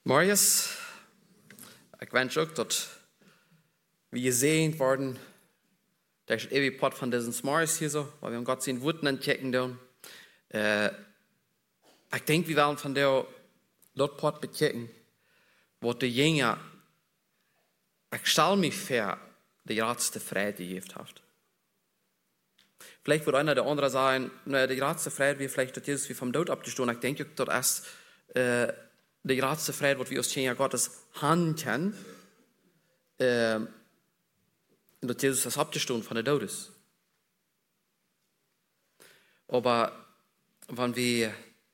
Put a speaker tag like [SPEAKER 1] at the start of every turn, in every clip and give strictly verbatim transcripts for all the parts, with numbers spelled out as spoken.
[SPEAKER 1] Marius, ik wens ook dat we gezegend worden. Dat is het eeuwige pad van deze Marius hier zo, waar we Gott zien Wuten entdecken doen. Uh, ik denk we willen van jou dat pad betekenen, wat de jongen, ik stel me voor, de grootste vrijheid die heeft haft. Vielleicht wird einer der andere sagen, naja, die grootste vrijheid wie vielleicht, dass Jesus wie vom Tod abgestoßen. Ich denke, dass erst äh, die grootste vrijheid, was wir aus Tjenja Gottes handeln, äh, dass Jesus das abgestoßen von der Tod ist. Aber wenn wir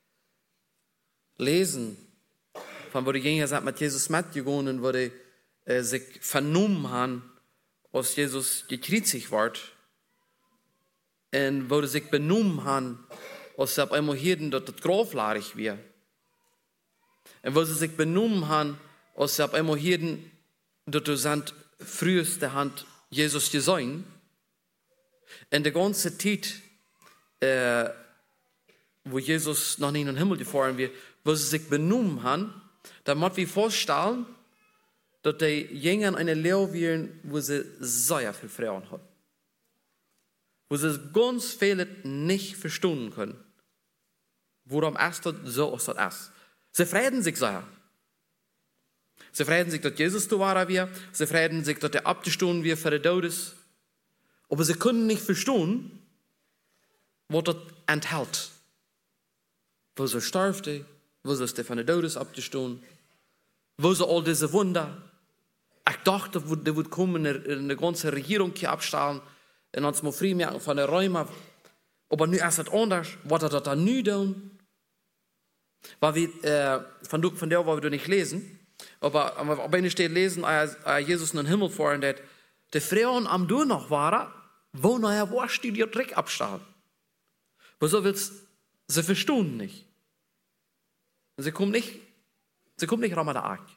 [SPEAKER 1] lesen, von wo die Jünger sind mit Jesus mitgegangen, wo die äh, sich vernommen haben, als Jesus gekreuzigt wird, und wo sie sich benommen haben, als sie auf einmal hörten, dass das Grab leerig war. Und wo sie sich benommen haben, als sie auf einmal hörten, dass du sind früheste Hand Jesus gesehen. Und die ganze Zeit, äh, wo Jesus noch nicht in den Himmel gefahren wird, wo sie sich benommen haben, da muss wir vorstellen, dass die Jünger eine Lehre wären, wo sie sehr viel Frauen haben. Wo sie ganz viele nicht verstehen können. Warum ist das so, ist das ist. Sie freuen sich sehr. Sie freuen sich, dass Jesus da war. Sie freuen sich, dass er abgestoßen wird für den Tod ist. Aber sie können nicht verstehen, was das enthält. Wo sie starb, wo sie von der Tod ist abgestoßen, wo sie all diese Wunder. Ich dachte, da wird kommen, eine ganze Regierung hier abstellen, und uns mal frei merken von den Räumen. Aber nu ist es anders. Was hat er da nu tun? Weil wir, äh, von, von der, wo wir nicht lesen, aber, aber wenn ich steht lesen, als Jesus in den Himmel fahren, dass die Frauen am Dur noch waren, wo nachher war, die die Dreck abstellen. Aber so willst sie verstehen nicht. Sie kommen nicht, sie kommen nicht ran mit der Ark.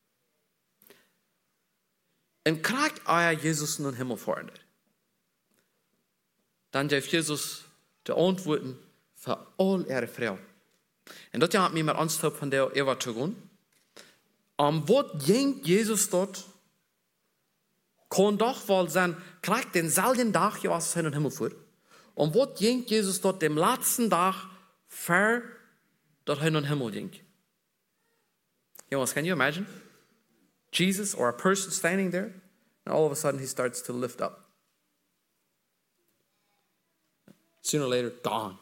[SPEAKER 1] Und kriegt euer Jesus in den Himmel fahren. Dann darf Jesus die Antworten für all ihre Frauen. Und das hat mich mit Anstopp von der Eva zu tun. Am Wort ging Jesus dort, kann doch wohl sein, kriegt denselben Tag, ja, was in den Himmel fuhr. Am Wort ging Jesus dort dem letzten Tag, für, dass er in den Himmel ging. Jongens, can you imagine? Jesus or a person standing there, and all of a sudden he starts to lift up. Sooner or later, gone.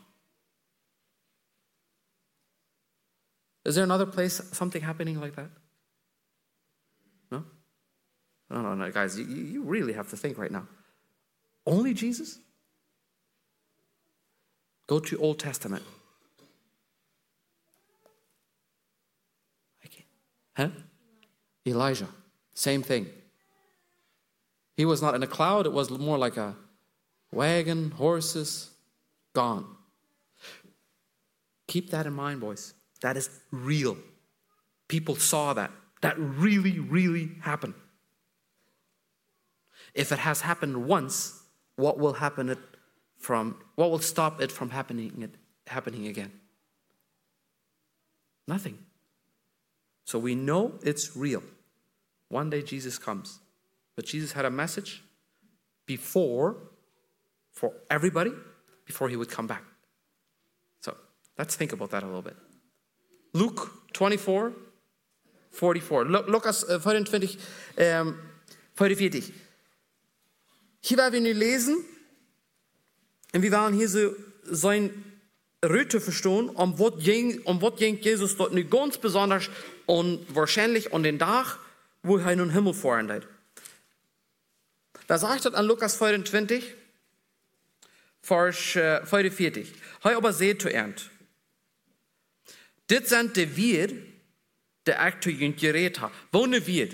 [SPEAKER 1] Is there another place, something happening like that? No? No, no, no, guys, you, you really have to think right now. Only Jesus? Go to Old Testament. I can't. Huh? Elijah, same thing. He was not in a cloud, it was more like a wagon, horses, gone. Keep that in mind, boys. That is real. People saw that. That really, really happened. If it has happened once, what will happen it from? What will stop it from happening? It happening again? Nothing. So we know it's real. One day Jesus comes, but Jesus had a message before for everybody before he would come back. So let's think about that a little bit. Luke twenty-four, forty-four. Lukas vierundzwanzig, ähm, vierundvierzig. Hier werden wir nu lesen, und wir werden hier so sein Röte verstehen, um was ging, um was ging Jesus dort nu ganz besonders und wahrscheinlich an den Tag, wo er in den Himmel fahren wird. Da sagt er an Lukas vierundzwanzig, Vers äh, vierundvierzig. Hei aber seht zu ernt. Dit sind die wir, die ich zu ihnen geredet habe. Wo ne wir?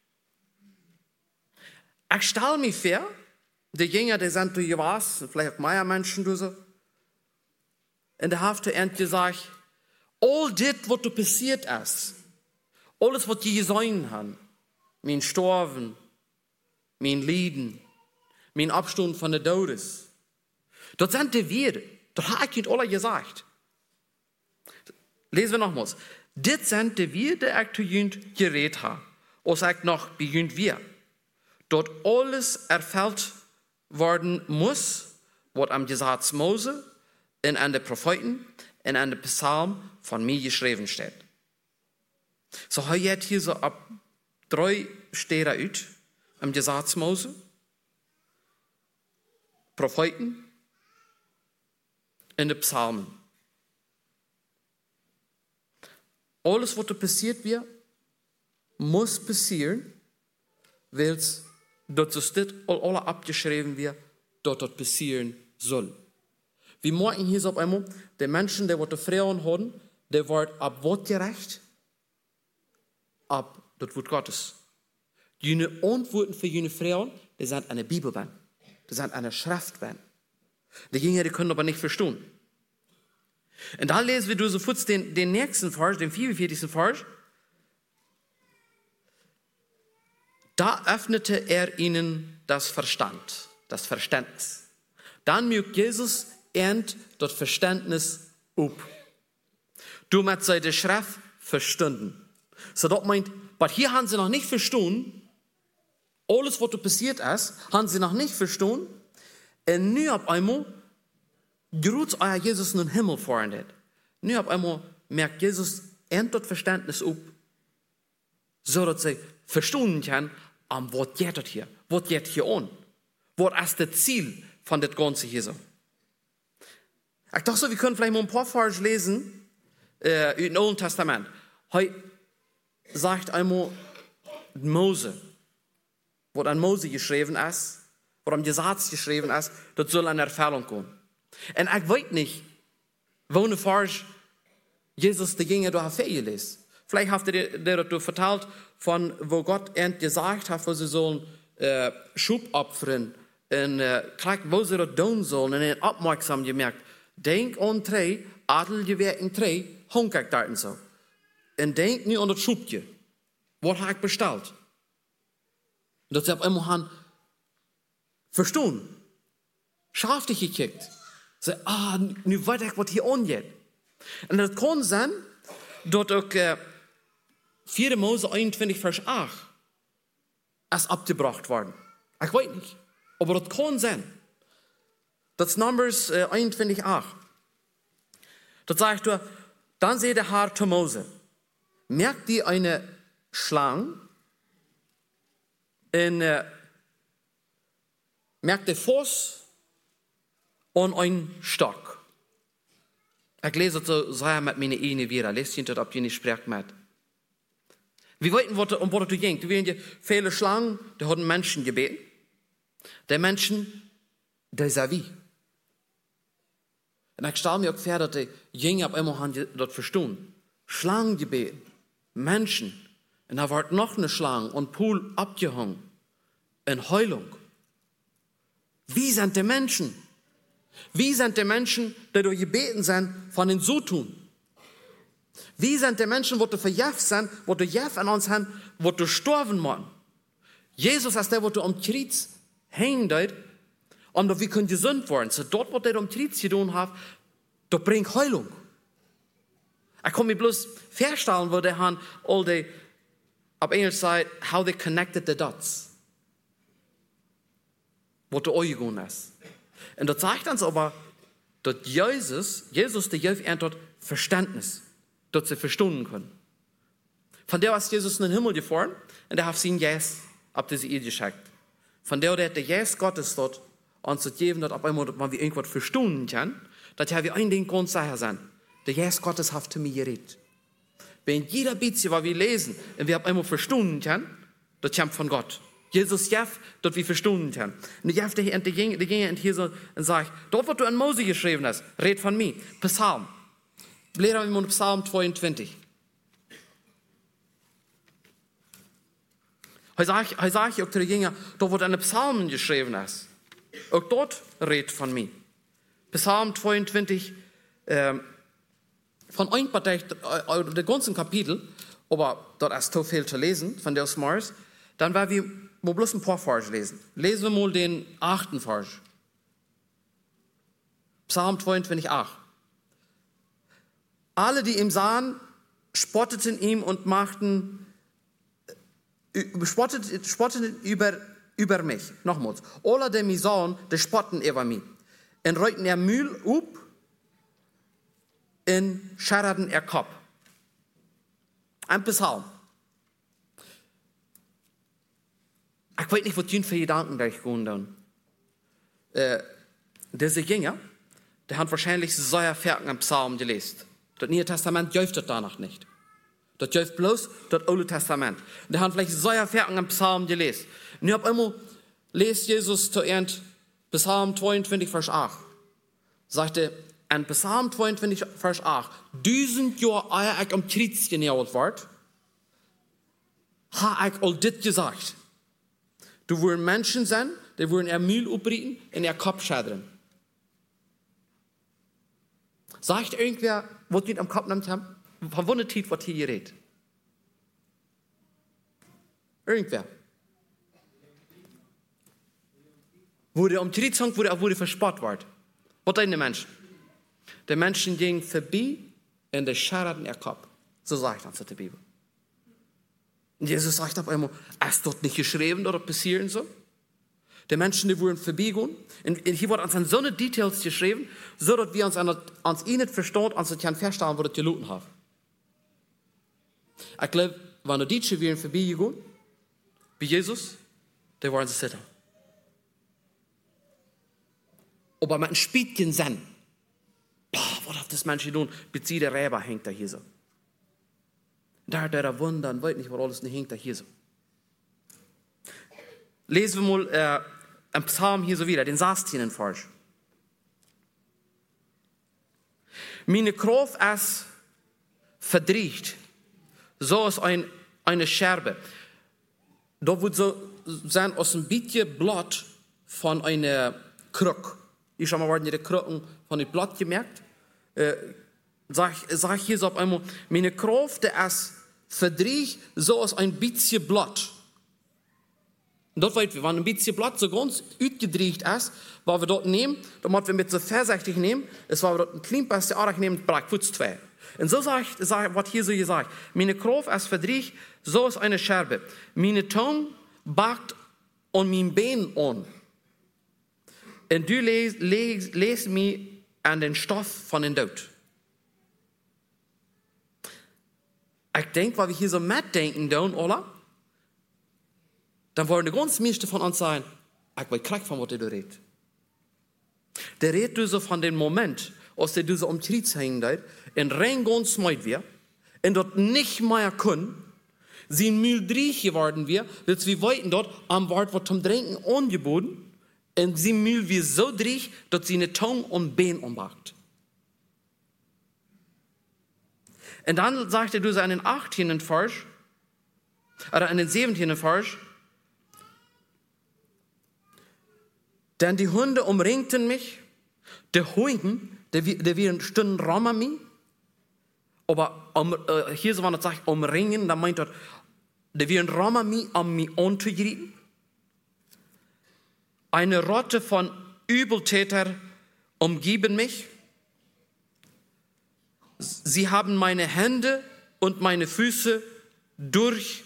[SPEAKER 1] Ich stelle mich vor, die Jünger, die sind du was, vielleicht auch mehr Menschen, du so. Und die haben zu ernt gesagt, all dit, was du passiert ist, alles, was die gesehen haben, mein Sterben, mein Leiden, mein Abstand von der Todes, das sind die wir. Das hat ich nicht alle gesagt. Lesen wir nochmals. Dit sind die wir, die ich zu jünd geredet habe. Und ich noch bejünd wir. Dort alles erfüllt worden muss, was am Gesetz Mose, in an den Propheten, in an den Psalm von mir geschrieben steht. So habe ich hier so ab drei Stelle uit am Gesetz Mose, Propheten, in den Psalmen. Alles, was da passiert wird, muss passieren, weil es dort so steht, alle abgeschrieben wird, dort das passieren soll. Wir merken hier so auf einmal, die Menschen, die die Frauen haben, die werden ab Wort gerecht, ab das Wort Gottes. Die Antworten für jene Frauen, die sind eine Bibelband, die sind eine Schriftband. Die Jünger, die können aber nicht verstehen. Und da lesen wir sofort den, den nächsten Vers, den vierundvierzigsten Vers. Da öffnete er ihnen das Verstand, das Verständnis. Dann mögt Jesus ernt das Verständnis up. Du mit seine Schrift verstanden. So das meint, aber hier haben sie noch nicht verstanden, alles, was da passiert ist, haben sie noch nicht verstanden. Und nu auf einmal gruht euer Jesus in den Himmel fahren. Nu auf einmal merkt Jesus ernt das Verständnis up, so dass sie verstehen können, um, was geht das hier? Was geht hier an? Was ist das Ziel von das Ganze hier so? Ich dachte so, wir können vielleicht mal ein paar Verse lesen äh, im Alten Testament. Heute sagt einmal Mose, was an Mose geschrieben ist, was am Gesetz geschrieben ist, das soll eine Erfüllung kommen. Und ich weiß nicht, wo eine Vers Jesus die Dinge durch Fähig lässt. Vielleicht habt ihr dir das vertalt, von wo Gott end gesagt hat, wo sie sollen äh, Schub opfern, und äh, wo sie das tun sollen, und dann aufmerksam gemerkt, denk an drei, adel gewerken drei, honkig da und so. Und denk nu an das Schubje. Was habe ich bestellt? Und das habe ich immer verstanden. Scharf dich gekickt. So, ah, nu weiß ich, was hier angeht. Und das kann sein, dass auch äh, vier Mose einundzwanzig, Vers acht ist abgebracht worden. Ich weiß nicht. Aber das kann sein. Das ist Numbers äh, einundzwanzig, acht. Das sagt er, dann seht der Herr zu Mose, merkt ihr eine Schlange, in, äh, merkt der Fuß und ein Stock. Ich lese das so mit meinen Ehe wieder, lest ihr das, ob ihr nicht sprecht mit. Wir wollten, um was du ging. Du weißt, viele Schlangen, die haben Menschen gebeten. Die Menschen, die sind wie. Und ich stelle mir auch vor, dass die Jünger auf einmal das verstehen. Schlangen gebeten, Menschen. Und da wird noch eine Schlange und Pool abgehangen. In Heilung. Wie sind die Menschen? Wie sind die Menschen, die durch gebeten sind, von den so tun? Wie sind die Menschen, die verjäft sind, die Jeff an uns haben, die sterben müssen? Jesus ist der, der am Kreuz hängt, und wir können gesund werden. So dort, was er am Kreuz getan hat, das bringt Heilung. Ich kann mir bloß vorstellen, wo der Herr all die, auf Englisch sagt, how they connected the dots. Was der Eugen ist. Und das zeigt uns aber, dass Jesus, Jesus, der Jeff ernt Verständnis, dass sie verstehen können. Von der ist Jesus in den Himmel gefahren, und er hat sie Jesus ab diese Erde geschickt. Von der hat der Jesus Gottes dort uns gegeben, dass ab einmal, wenn wir irgendwas verstehen können, dass wir ein Ding ganz sicher sind. Der Jesus Gottes hat zu mir geredet. Wenn jeder bisschen, was wir lesen, und wir ab einmal verstehen können, das kommt von Gott. Jesus Jeff, dass wir verstehen können. Und Jeff, der ging, der ging hier so und sagt, dort, was du an Mose geschrieben hast, red von mir. Psalm. Blättern wir mal Psalm zweiundzwanzig. Heute sage ich auch zu den Jüngern, dort, wo eine Psalmen geschrieben ist, auch dort red von mir. Psalm zweiundzwanzig, äh, von ein paar Tagen, äh, der ganzen Kapitel, aber dort ist so viel zu lesen, von der Mars, dann werden wir mal bloß ein paar Verse lesen. Lesen wir mal den achten Vers. Psalm zweiundzwanzig, acht. Alle, die ihn sahen, spotteten ihm und machten, spotteten, spotteten über, über mich. Nochmals. Alle, die mich sahen, die spotten über mich. Und reuten er Mühl up und scharrten er Kopf. Ein Psalm. Ich weiß nicht, was die für Gedanken da gehen dann. Äh, diese Jünger, der hat wahrscheinlich sehr Verken am Psalm gelesen. Das Neue Testament jäuft das danach nicht. Das jäuft bloß das Alte Testament. Der hat vielleicht sehr Verken am Psalm gelesen. Und ich habe immer, lest Jesus zu Ende, Psalm zweiundzwanzig, Vers acht. Sagte, in Psalm zweiundzwanzig, Vers acht, duizend Jahre ehe ich am Kreuz genäht ward, habe ich all dit gesagt. Du würden Menschen sein, die würden ihr Mühl aufbrechen und ihr Kopf schädern. Sagt irgendwer, was die am Kopf nimmt haben? Von wann Zeit, was hier redet? Irgendwer. Wurde am Kreuz hängt, wurde auch wurde verspottet worden. Was sind die Menschen? Die Menschen gingen vorbei und die scharrten ihr Kopf. So sagt das in der Bibel. Und Jesus sagt auf einmal, ist dort nicht geschrieben, dass das passieren soll? Die Menschen, die wurden vorbeigehen. Und hier wird uns an so eine Details geschrieben, so dass wir uns an uns eh nicht verstehen, uns nicht verstehen, was das gelitten hat. Ich glaube, wenn die Deutschen wären vorbeigegangen, wie Jesus, die waren sie sitzen. Aber mit einem Spielchen Sinn. Boah, was hat das Mensch getan? Bezieht der Räber hängt da hier so. Da hat er wundern, weiß nicht, was alles nicht hängt da hier so. Lesen wir mal äh, einen Psalm hier so wieder, den sechzehnten Vers. Meine Kraft ist verdreht, so ist ein, eine Scherbe. Da wird so sein aus einem bisschen Blatt von einer Krück. Ich habe mal die Krücken von dem Blatt gemerkt. Äh, sag, sag hier so auf einmal, meine Kraft ist verdreht, so ist ein bisschen Blatt. Und dort weit wir, wenn ein bisschen Blatt so ganz ausgedreht ist, was wir dort nehmen, dann müssen wir mit so vorsichtig nehmen, es war dort ein klein bisschen Arach nehmen, braucht kurz zwei. Und so sagt, sagt, was hier so gesagt, meine Kraft ist verdreht, so ist eine Scherbe. Meine Tongue backt an mein Bein an. Und du lässt les, les mich an den Stoff von den Tod. Ich denke, weil wir hier so mitdenken, oder? Dann wollen die ganz meisten von uns sagen, ich will krieg von was du redest. Der redet du so von dem Moment, als der du so am Kreuz hängen dort, und rein ganz meid wir, und dort nicht mehr können, sie mühldreich geworden wir, weil wir wollten dort am Wort, was zum Trinken angeboten, und sie mühl wir so dreich, dass sie eine Tongue und Bein umbackt. Und dann sagte du so in den achtzehnten Vers, oder in den siebzehnten Vers, denn die Hunde umringten mich, die Hunden, die, die wären Stunden Raum an mich, aber um, äh, hier so, wenn das sagt, umringen, dann meint das, die wären Raum an mich, um mich anzugreifen. Eine Rotte von Übeltätern umgeben mich. Sie haben meine Hände und meine Füße durch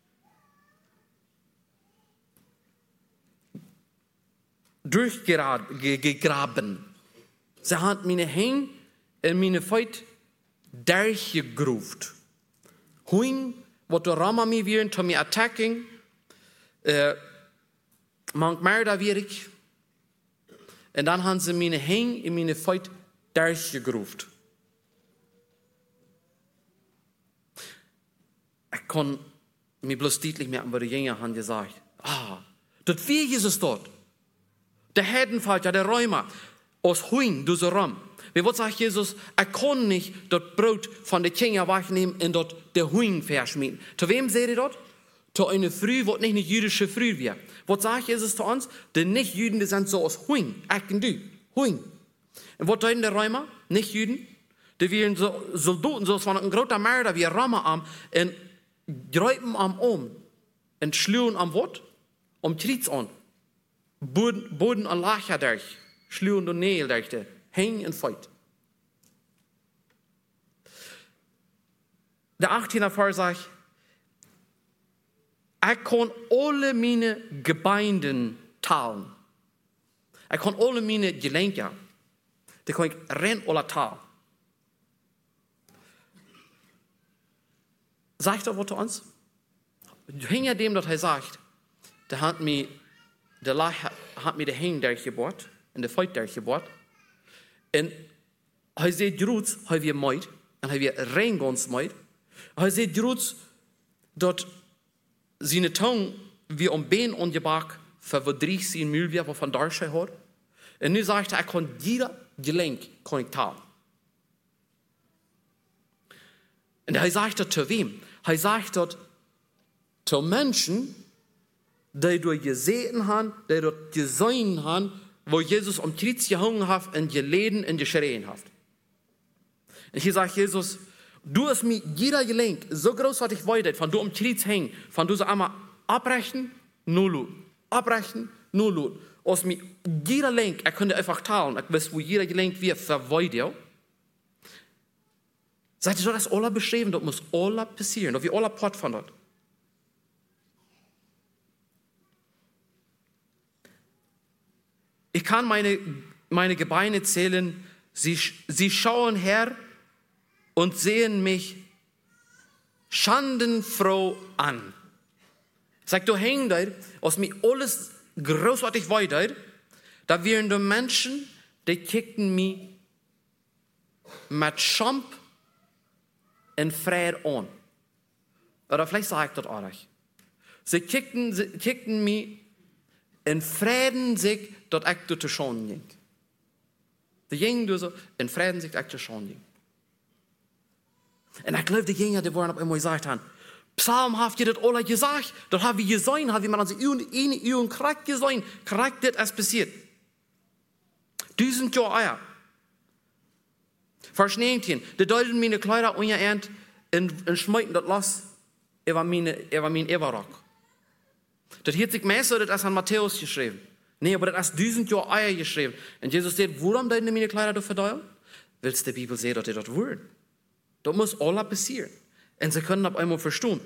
[SPEAKER 1] durchgegraben. Sie haben meine Hände und meine Füße durchgegruft. Huing, was der Rama mir wären, zu mir attacking, äh, manchmal da wäre ich. Und dann haben sie meine Hände und meine Füße durchgegruft. Ich kann mir bloß deutlich merken, was die Jünger haben gesagt. Ah, das wie Jesus dort. Der Herdenvater, der Räumer, aus Huing, du so rum. Wie wird sagt Jesus, er kann nicht das Brot von den Kindern wegnehmen und dort der Huing verschmieden. Zu wem seht ihr dort? Zu einer Früh, die nicht eine jüdische Früh wird. Was sagt Jesus zu uns? Die Nicht-Jüden, die sind so aus Huing, ich und du, Huing. Und was tun die Räumer, Nicht-Jüden? Die wären so Soldaten, so von einem großen Mörder wie Rama am und greifen am um und schlüren am Wort, um Tritt an. Boden, Boden en lager durch, schluwen door neer durch, heen en fight. der achtzehnter Vers sagt, ich kann alle meine Gebeinen teilen. Ich kann alle meine Gelenke, die kann ich rennen oder teilen. Sagt er was zu uns? Hinter dem, dass er sagt, der hat mir, der Lach hat mir den Hängen durchgebohrt, und der Feit durchgebohrt. Und er sieht Jutz, er wird meid, und er wird rein ganz meid. Er sieht Jutz, dass seine Tongue wie um Bein und Gebak verdriecht sie in Mühl, wie er von Darschei hat. Und nu sagt er, er kann jeder Gelenk kann ich teilen. Und er sagt das zu wem? Er sagt das zu Menschen, die dort gesehen haben, die dort gesehen haben, wo Jesus um Kreuz gehangen hat und geleden und geschrien hat. Und hier sagt Jesus, du hast mir jeder Gelenk so großartig weiter, von du um Kreuz hängen, von du so einmal abbrechen, null, abbrechen, null. Aus mir jeder Gelenk, er könnte einfach teilen, ich weiß, wo jeder Gelenk wird, verweidet. Seid ihr so das alles beschrieben, das muss alles passieren, das wir alle Port von dort. Ich kann meine, meine Gebeine zählen, sie, sie schauen her und sehen mich schandenfroh an. Sag, du hängst da, aus mir alles großartig weiter, da wären die Menschen, die kicken mich mit Schamp und Freude an. Oder vielleicht sage ich das auch nicht. Sie kickten, sie kickten mich in Frieden sich, dass ich durch die Schauen ging. Die gingen so, in Frieden sich, dass ich durch die Schauen ging. Und ich glaube, die Jünger, die waren auf einmal gesagt haben, psalmhaft, ihr das alle gesagt, das haben wir gesehen, haben wir mal an sie in ihren Krieg gesehen, Krieg, das ist passiert. Tausend Jahre Eier. Vers neunzehn, die deuten meine Kleider ungeernt und, und schmeiten das los über meine, über mein Eberrock. Das hat sich mehr so, das ist an Matthäus geschrieben. Nee, aber das ist tausend Jahre Eier geschrieben. Und Jesus sagt, warum deuten meine Kleider du verdeuern? Willst du die Bibel sehen, dass ihr das wollt? Das muss alles passieren. Und sie können das einmal verstehen.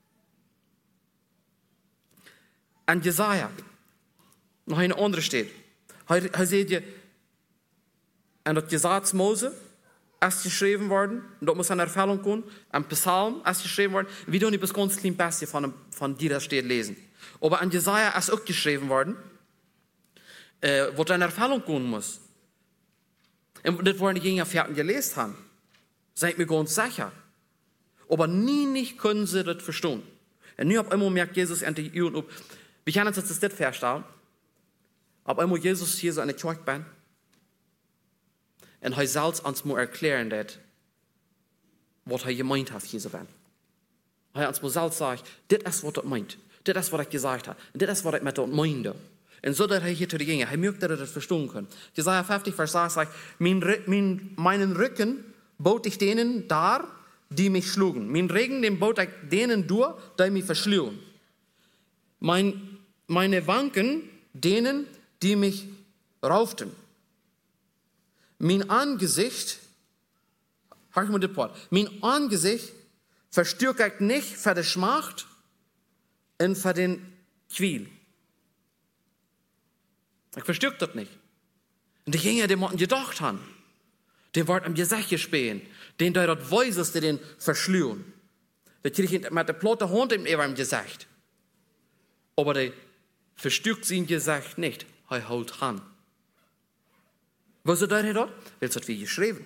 [SPEAKER 1] An Jesaja, noch eine andere steht. Hier seht ihr, an das Gesetz Mose ist geschrieben worden, und das muss eine Erfüllung kommen, ein Psalm ist geschrieben worden. Wir tun nicht bis ganz klein bisschen von, von dir, das steht, lesen. Aber an Jesaja ist auch geschrieben worden, äh, wo eine Erfüllung kommen muss. Und das wollen die Jünger fertig gelesen haben. Seid mir ganz sicher. Aber nie nicht können sie das verstehen. Und nu auf einmal merkt Jesus endlich ihr und ob. Wir können uns das nicht verstehen. Auf einmal Jesus hier so eine Kirche bin. Und er selbst uns mal erklären, dat, was er gemeint hat, hier so bin. Er uns mal selbst sagt, das ist, was er meint. Das ist, was er gesagt hat. Und das ist, was er mit dort meinte. Und so, dass er hier zu den Jüngern, er möchte, dass er das verstehen kann. Jesaja fünfzig, Vers sechs sagt, mein, mein, meinen Rücken bot ich denen dar, die mich schlugen. Mein Regen, den bot ich denen durch, die mich verschlugen. Mein, meine Wanken, denen, die mich rauften. Mein Angesicht, hör ich mal das Wort, mein Angesicht verstärkt ich nicht für die Schmacht und für den Quil. Ich verstärkt das nicht. Und die Jünger, die wollten gedacht haben, die wollten am Gesicht gespielen, den der dort weiß, die den verschlühen. Die kriegen mit der platte Hand im Gesicht. Aber der verstärkt sein Gesicht nicht, er hält an. Was ist das dort? Weil es hat wie geschrieben.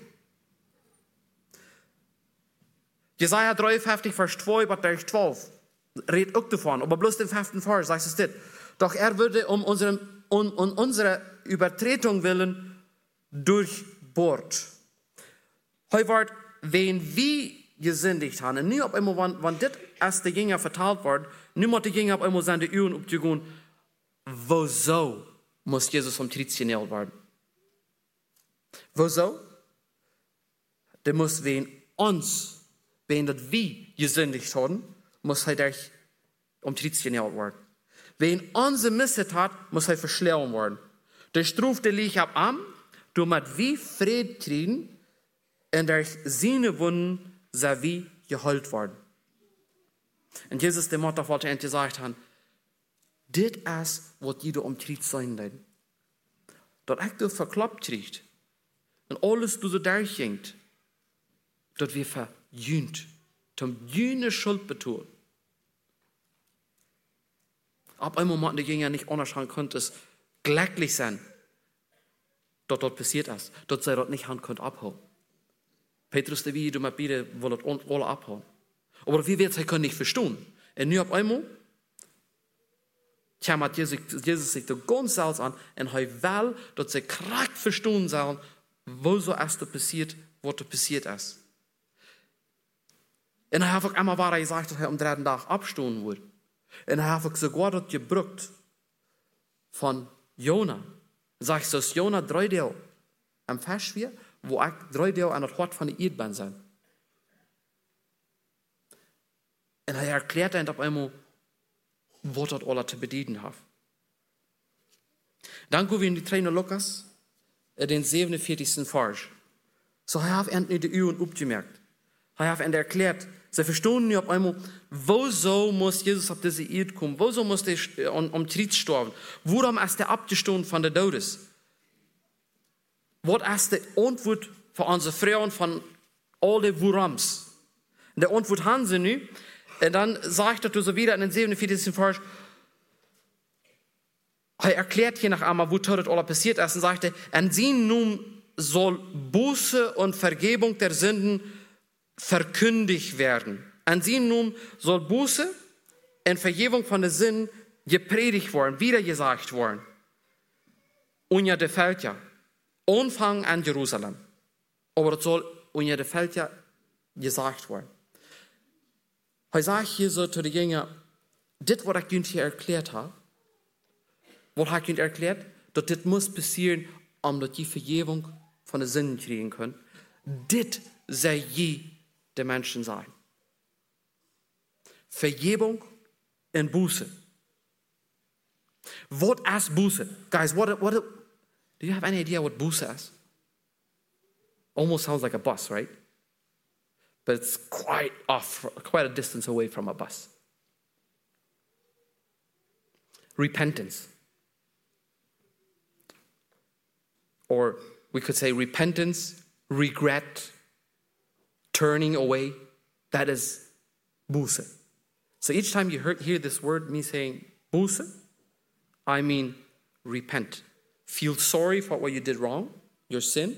[SPEAKER 1] Jesaja dreiundfünfzig, Vers zwei bis zwölf, redet auch davon, aber bloß den fünften Vers, sagt es das. Doch er würde um, unserem, um, um unsere Übertretung willen durchbohrt. Heute wird, wenn wir gesündigt haben, und nicht auf einmal, wenn, wenn das als die Jünger verteilt wird, nicht mehr die Jünger auf einmal seine Ohren aufzugehen, wieso muss Jesus vom Kreuz genäht werden? Wieso? Der muss, wenn uns, wenn das wir gesündigt haben, muss er durch um Kreuz genäht werden. Wenn unsere Missetat, muss er verschlagen werden. Der Struf, der liegt ab am, du mit wie Fried kriegen, und durch seine Wunden sei wie geheilt worden. Und Jesus, der Mutter, wollte endlich gesagt haben, dit ist, was jeder um Krieg sein leiden. Dat ik du verklappt kriegt. Und alles du so durchgängt. Dat wir verjühnt. Zum jüne Schuld betun. Ab einem Moment, der ging ja nicht unterschauen konnte, es glücklich sein. Dort dort passiert ist. Dort sei dort nicht Hand könnt abhauen. Petrus, der wie du mal bitte, wollt alle abhauen. Aber wie wird es, er können nicht verstehen. Und nu ab einmal, tja, hat Jesus, Jesus sich da ganz selbst an, und er will, dass sie krack verstehen sollen, wo so erst passiert, was da passiert ist. Und er hat auch einmal war er gesagt, dass er am dritten Tag abstehen wird. Und er hat sogar das gebrückt von Jona. Sagst du, dass Jona drei Teile am Fisch wird, wo ich drei Teile an das Hort von der Erdbahn sind. Und er erklärt dann auf einmal, was das alles zu bedienen hat. Dann gehen wir in die Trainer Lukas, den siebenundvierzigsten Vers. So er hat endlich die Übung aufgemerkt. Er hat erklärt, sie verstehen nicht auf einmal, wieso muss Jesus auf diese Erde kommen? Wieso muss er um, um Tritt sterben? Warum ist er abgestoßen von der Todes? Was ist die Antwort für unsere Frauen von all den Wurams? Und die Antwort haben sie nicht. Und dann sagt er so wieder in den siebenundvierzigsten Vers, er erklärt hier nach einmal, wo das alles passiert ist, und sagte, an sie nun soll Buße und Vergebung der Sünden verkündigt werden. An sie nun soll Buße und Vergebung von den Sünden gepredigt worden, wieder gesagt worden. Unter der Völker, Anfang an Jerusalem. Aber das soll unter der Völker gesagt worden. Er sagt hier so zu den Jüngern, das, was ich Ihnen hier erklärt habe, was habe ich Ihnen erklärt, dass das muss passieren, um dass die Vergebung von den Sünden kriegen können. Das soll je der Menschen sein. Vergebung und Buße. Was ist Buße? Guys, what, what, do you have any idea what Buße is? Almost sounds like a bus, right? But it's quite off, quite a distance away from a bus. Repentance. Or we could say repentance, regret, turning away. That is Buße. So each time you hear, hear this word, me saying Buße, I mean repent. Feel sorry for what you did wrong, your sin,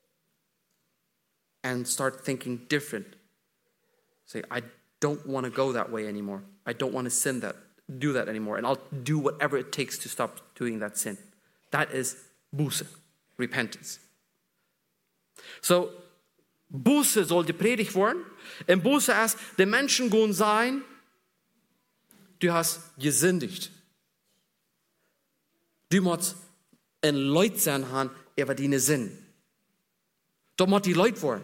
[SPEAKER 1] and start thinking different. Say, I don't want to go that way anymore. I don't want to sin that, do that anymore. And I'll do whatever it takes to stop doing that sin. That is Buße, repentance. So, Buße soll gepredigt werden. Und Buße ist, die Menschen gehen sein, du hast gesündigt. Du musst ein Leut sein haben, über deine Sinn. Da muss die Leute werden.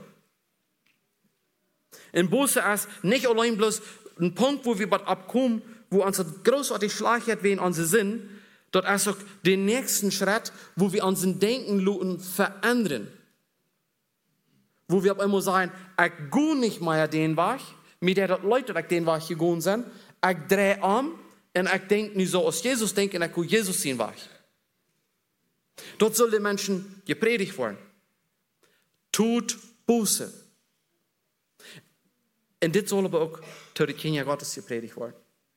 [SPEAKER 1] In Buße ist nicht allein bloß ein Punkt, wo wir was abkommen, wo uns großartig Schlagheit wie in unseren Sinn, dort ist auch der nächste Schritt, wo wir unseren Denken verändern. Wo wir auf einmal sagen, ich gehe nicht mehr den Weg, mit der Leute, die den Weg gegangen sind, ich drehe um und ich denke nicht so, als Jesus denkt, und ich gehe Jesus den Weg. Dort soll den Menschen gepredigt werden. Tut Buße. Und das soll aber auch zu den Kindern Gottes gepredigt werden.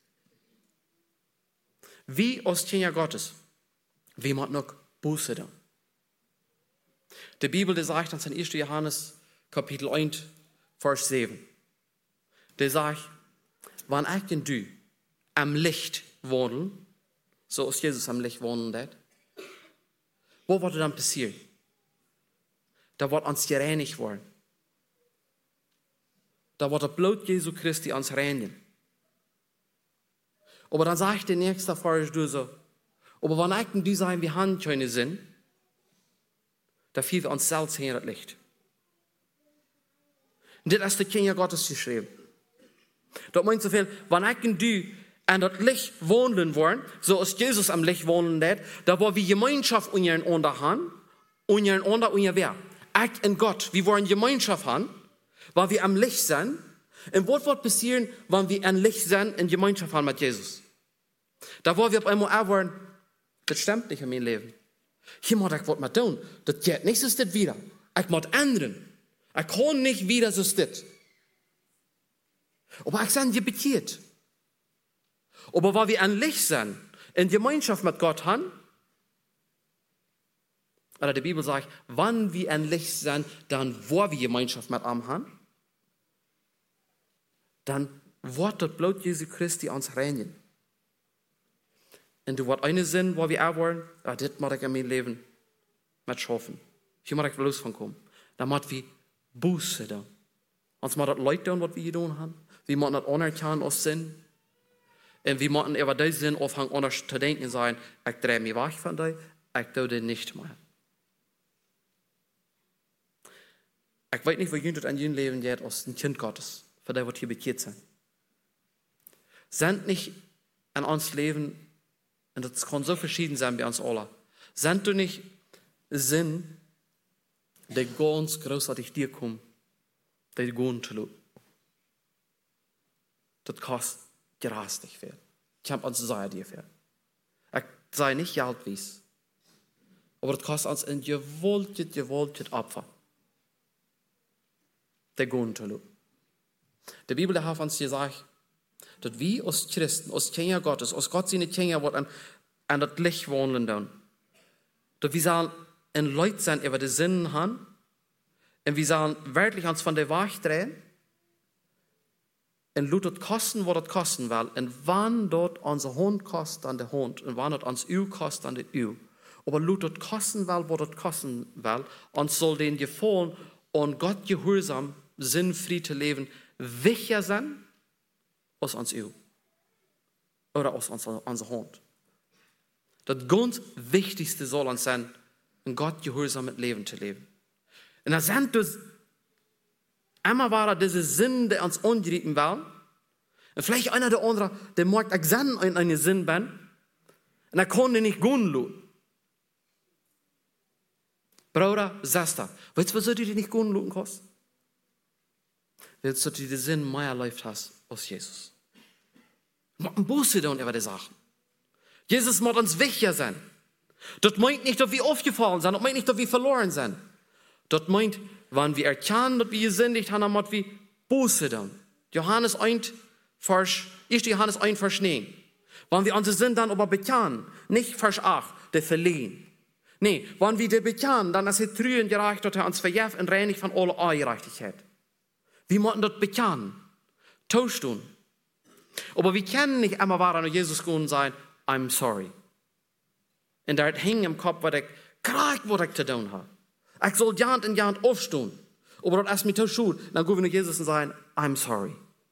[SPEAKER 1] Wie als Kinder Gottes, wie man noch Buße da. Die Bibel, die sagt uns in ersten Johannes Kapitel eins, Vers sieben. Die sagt, wenn ich und du am Licht wohnen, so als Jesus am Licht wohnen hat, wo wird dann passieren? Da wird uns gereinigt worden. Da wird das Blut Jesu Christi uns reinigen. Aber dann sagt der nächste Vers du so, aber wenn ich und du sagen, wir haben keine Sinn, da fiel wir uns selbst hin das Licht. Und das ist der Kinder Gottes geschrieben. Das meint so viel, wenn ich und du an das Licht wohnen wollen, so als Jesus am Licht wohnen hat, da wo wir Gemeinschaft untereinander haben, untereinander und wer. Ich und Gott, wir wollen Gemeinschaft haben, weil wir am Licht sind, Und was wird passieren, wenn wir endlich sind in Gemeinschaft haben mit Jesus? Da wo wir auf einmal erfahren, das stimmt nicht in meinem Leben. Hier muss ich was mal tun. Das geht nicht so das wieder. Ich muss ändern. Ich kann nicht wieder so das. Aber ich bin gebetiert. Aber weil wir endlich sind, in Gemeinschaft mit Gott haben, oder die Bibel sagt, wann wir endlich sind, dann wo wir Gemeinschaft mit ihm haben, dann wird das Blut Jesu Christi uns reinigen. Und du wird eine Sinn, wo wir auch wollen, ja, das muss ich in meinem Leben mit schaffen. Hier muss ich los von kommen. Dann muss wir Buße tun. Uns muss das Leute tun, was wir hier tun haben. Wir müssen das anerkennen als Sinn. Und wir müssen über diesen Sinn aufhören, anders zu denken sein, ich drehe mich weg von dir, ich tue das nicht mehr. Ich weiß nicht, wo jemand in ihrem Leben geht als ein Kind Gottes, für die, was hier bekehrt sind. Sind nicht in uns Leben, und das kann so verschieden sein bei uns alle, sind du nicht Sinn, der ganz großartig dir kommt, der gehen zu lassen. Das kostet gerastig viel. Ich habe uns sehr dir viel. Ich sei nicht Geld wies, aber das kostet uns ein gewolltes, gewolltes Opfer. Der gehen zu lassen. Die Bibel hat uns gesagt, dass wir als Christen, als Kinder Gottes, als Gott seine Kinder, wird an, an das Licht wohnen tun. Dass wir sollen ein Leute sein, über die Sinnen haben, und wir sollen wirklich uns von der Wahrheit drehen, und lut das kosten, was das kosten will, und wann dort unser Hund kostet an der Hund, und wann dort uns Öl kostet an der Öl. Aber lut das kosten will, was das kosten will, uns soll den gefallen, und Gott gehorsam, sinnfrei zu leben, wichtiger sein, aus uns Öl. Oder aus unserem Hund. Das ganz Wichtigste soll uns sein, ein Gott gehorsames Leben zu leben. Und da sind das, einmal war das diese Sinn, der uns angerieten will. Und vielleicht einer der anderen, der mag ich sein in einen Sinn bin. Und er konnte nicht gehen lassen. Bruder, Schwester, weißt du, wieso du dich nicht gehen lassen kannst? Weil du den Sinn mehr erlebt hast aus Jesus. Wir müssen Buße tun über die Sachen. Jesus muss uns wichtiger sein. Das meint nicht, dass wir aufgefallen sind. Das meint nicht, dass wir verloren sind. Das meint, wenn wir erkennen, dass wir gesündigt haben, dann müssen wir Buße tun. Johannes eins, Vers, erster Johannes eins, Vers neun. Wenn wir unsere Sünden dann aber bekennen, nicht Vers acht, der verliehen. Nee, wenn wir die bekennen, dann ist es treu und gerecht, dass er uns verjährt und reinigt von aller Ungerechtigkeit. Wir müssen das bekennen. Tausch tun. Aber wir können nicht immer wahr an Jesus gehen und sagen, I'm sorry. Und da hängt im Kopf, was ich gerade was ich zu tun habe. Ich soll Jahn in Jahn aufstehen. Aber das erst mit der Schule, dann gehen wir zu Jesus und sagen, I'm sorry.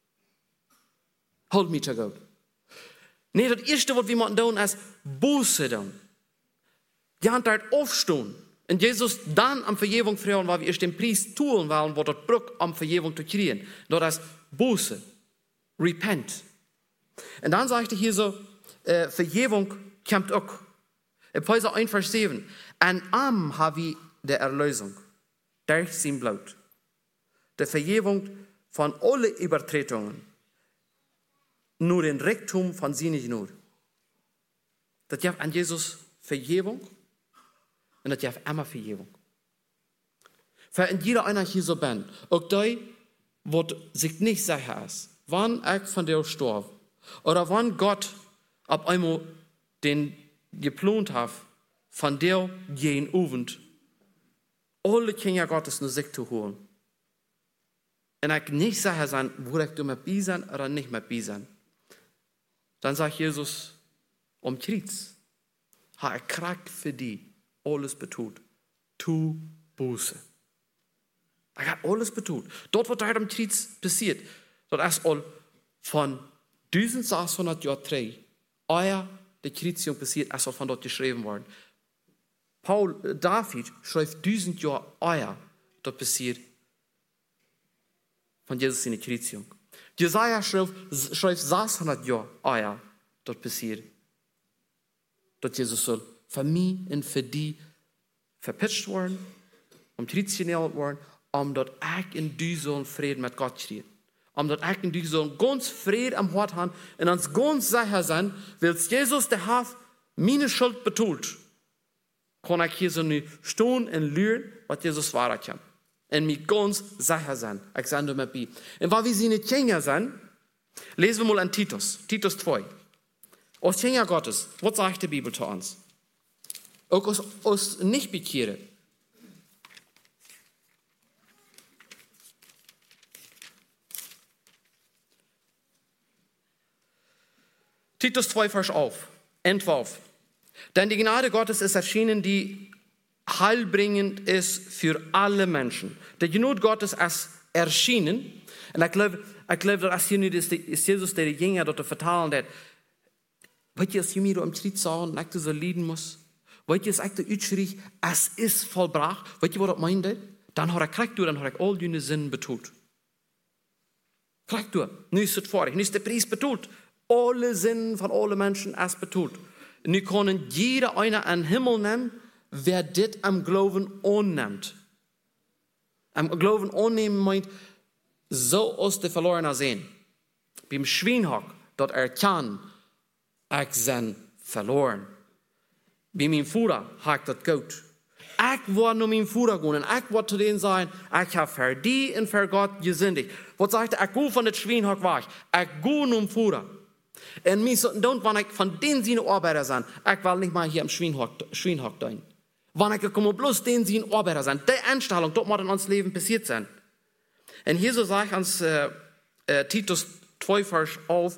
[SPEAKER 1] Hold me to God. Nee, das Erste, was wir machen tun, ist Buße tun. Jahn dort aufstehen. Und Jesus dann am Vergebung fragen, weil wir erst den Preis tun wollen, wo das Brück am Vergebung zu kriegen. Das ist Buße. Repent. Und dann sagt er hier so, äh, Vergebung kommt auch. In Epheser eins, Vers sieben. An am haben wir der Erlösung. Durch sein Blut. Der Vergebung von allen Übertretungen. Nur den Reichtum von seiner Gnade. Das gibt an Jesus Vergebung. Und das gibt immer Vergebung. Für in jeder einer hier so bin, auch die, wo sich nicht sicher ist, wann ich von dir starb, oder wann Gott ab einmal den geplant hat, von dir jeden Abend alle Kinder Gottes nur sich zu holen. Und ich nicht sicher sein, wo ich du mit bei sein oder nicht mit bei sein. Dann sagt Jesus, um Kreuz, ha ich Kraft für die, alles betut. Tu Buße. Er hat alles betut. Dort, was da am Kreuz passiert, dort ist all von eintausendsechshundert Jahren drei, euer der Kreuzung passiert, ist auch von dort geschrieben worden. Paul, David schreibt tausend Jahre euer, dort passiert von Jesus in der Kreuzung. Jesaja schreibt, schreibt sechshundert Jahre euer, dort passiert. Dort Jesus soll für mich und für die verpitcht worden, um traditionell worden, um dort ich in du so Frieden mit Gott kriegen. Omdat ik die so ganz Frieden am Hart haben und uns ganz sicher sein, weil Jesus der hat meine Schuld betont, kann ich hier so nicht stehen und lernen, was Jesus war kann. Und mich ganz sicher sein. Ich sage mir bei. Und weil wir sie nicht Kinder sind, lesen wir mal an Titus, Titus zwei. Als Kinder Gottes, was sagt die Bibel zu uns? Auch als, als Nicht-Bekehrte. Titus zwei, Vers auf, Entwurf. Denn die Gnade Gottes ist erschienen, die heilbringend ist für alle Menschen. Die Gnade Gottes ist erschienen. Und ich glaube, ich glaube, dass hier nicht ist, ist Jesus, der die Jünger dort vertalen hat. Weet je, als je mir am Schritt sagen, und ich so leiden muss, weet je, als ich da uitschrie, es ist vollbracht, weet je, was das meint? Dann hat er kriegt du, dann hat er all deine Sünden betont. Kriegt du, nu ist es vorig, nu ist der Preis betont. Alle Sünden von allen Menschen ist betont. Nu können jeder einer an den Himmel nehmen, wer das am Glauben annimmt. Am Glauben annehmen meint, so aus der Verlorener sehen. Beim Schweinhock, dort erkennen, ich bin verloren. Bei meinem Vater hat das gut. Ich war nur meinem Vater gehen und ich war zu denen sagen, ich habe für die und für Gott gesündigt. Was sagt er? Ich gehe von der Schweinhock weg. Ich gehe nur dem Vater. Und mir sollten don't, wenn ich von denen seine Arbeiter sein, ich will nicht mal hier am Schweinhock, Schweinhock sein. Wenn ich komme bloß denen seine Arbeiter sein, die Einstellung, dort muss in uns Leben passiert sein. Und hier so sagt uns äh, äh, Titus zwei, Vers auf,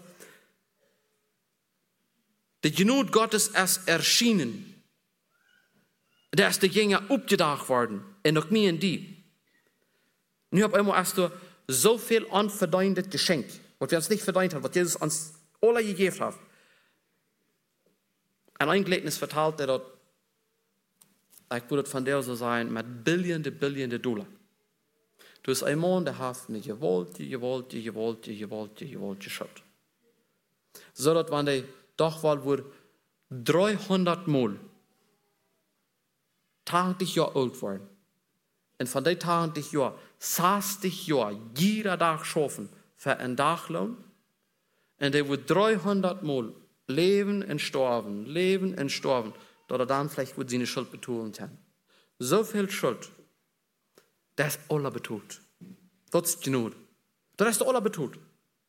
[SPEAKER 1] die Gnade Gottes ist erschienen. Der ist die Jünger aufgedacht worden. Und noch mehr in die. Nu auf einmal hast du so viel unverdientes Geschenk, was wir uns nicht verdient haben, was Jesus uns alle gegeben hat. Ein Eingelegendes verteilt, der dort, ich würde von der so sein, mit Billionen, Billionen Dollar. Du hast einen Mann, der hat nicht gewollt, die gewollt, die gewollt, die gewollt, die gewollt, geschafft. So, dass wenn der doch wohl wurde dreihundert Mal tausend Jahre alt worden. Und von den tausend Jahren, sechzig Jahre, jeder Tag schaffen für einen Dachlohn. Und der wird dreihundert Mal leben und sterben, leben und sterben, dass er dann vielleicht wird seine Schuld betont haben. So viel Schuld, das ist alles betont. Das ist Gnade. Das ist alles betont.